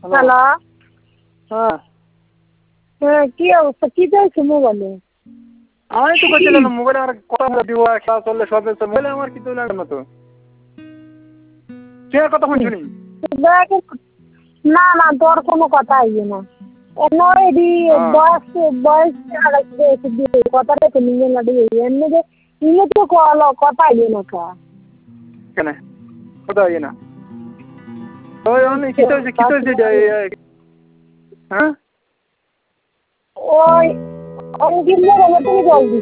Hello. হ্যাঁ হ্যাঁ, কি অবস্থা? কি চাইছো মোবাইলে? আমি তো বলছিলাম মোবাইলে আমার কথা দিব খেলা চললে সব মোবাইলে আমার কিছু লাগে না তো কে কথা শুনি না না, তোর কোনো কথা আইবে না। এডি বয়স বয়স কথাটা তো নিয়ে না দিয়ে এমনি যে নিয়ে তো কথা আইবে না কা কেন কথা হয় না ওই অনেক কিছু হ্যাঁ ওই অনেকদিন ধরে তুমি জল দিচ্ছ।